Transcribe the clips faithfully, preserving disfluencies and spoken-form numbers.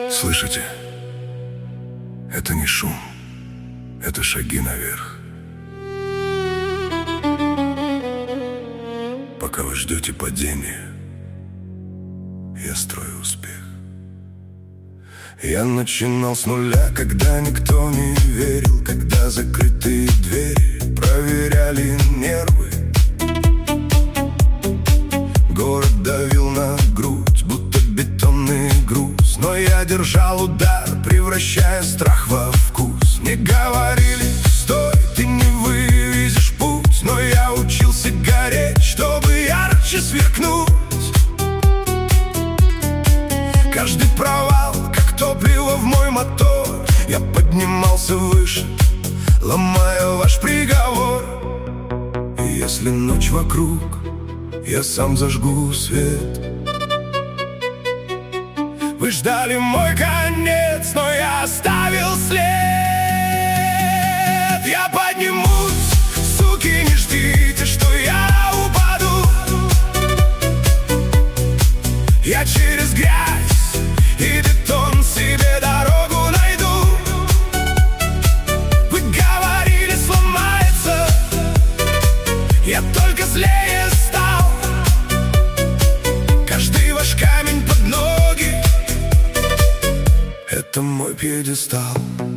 Слышите? Это не шум, это шаги наверх. Пока вы ждете падения, я строю успех. Я начинал с нуля, когда никто не верил, когда закрытые двери проверяли нервы. Город давил на грудь, будто бетонный груз, но я держал удар, превращая страх во вкус. Мне говорили: стой, ты не вывезешь путь, но я учился гореть, чтобы ярче сверкнуть. Каждый провал, как топливо в мой мотор, я поднимался выше, ломая ваш приговор. И если ночь вокруг, я сам зажгу свет. Вы ждали мой конец, но я оставил след. Я поднимусь, суки, не ждите, что я упаду. Я через грязь и бетон себе дорогу найду. Вы говорили, сломается, я только злее стал. Каждый ваш камень под ноги — это мой пьедестал.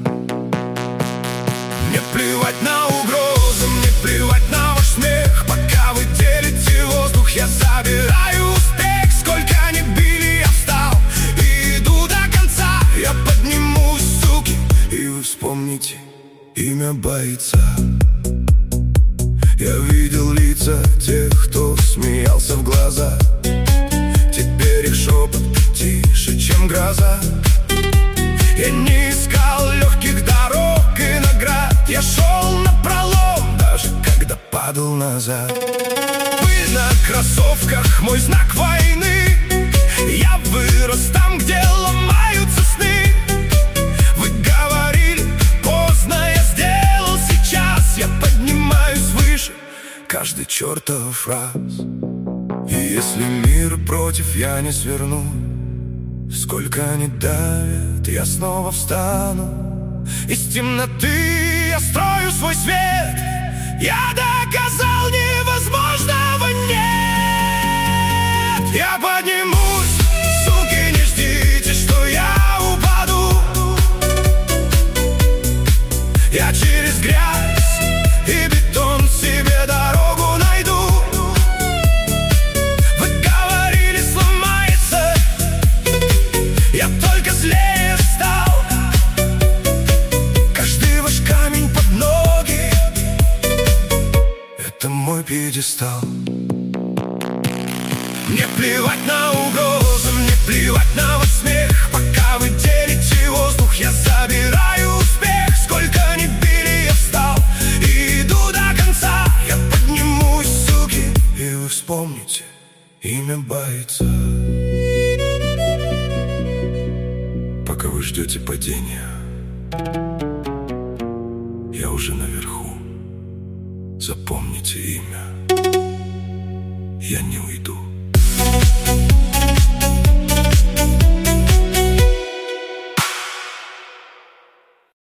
Мне плевать на угрозы, мне плевать на ваш смех. Пока вы делите воздух, я забираю успех. Сколько ни били, я встал и иду до конца. Я поднимусь, суки, и вы вспомните имя бойца. Я видел лица тех, кто смеялся в глаза. Теперь их шепот тише, чем гроза. Я не искал легких дорог и наград. Я шел напролом, даже когда падал назад. Пыль на кроссовках — мой знак войны. Я вырос там, где ломаются сны. Вы говорили, поздно, я сделал сейчас. Я поднимаюсь выше каждый чертов раз. И если мир против, я не сверну. Сколько они давят, я снова встану. Из темноты я строю свой свет. Я доказал, невозможного нет. Я поднимусь, суки, не ждите, что я упаду. Я через грязь и бетон себе дорогу найду. Вы говорили, сломается, я только злее стал. Каждый ваш камень под ноги — это мой пьедестал. Мне плевать на угрозы, мне плевать на ваш смех. Пока вы делите воздух, я забираю успех. Сколько ни били, я встал и иду до конца. Я поднимусь, суки, и вы вспомните имя бойца. Пока вы ждете падения, я уже наверху. Запомните имя, я не уйду.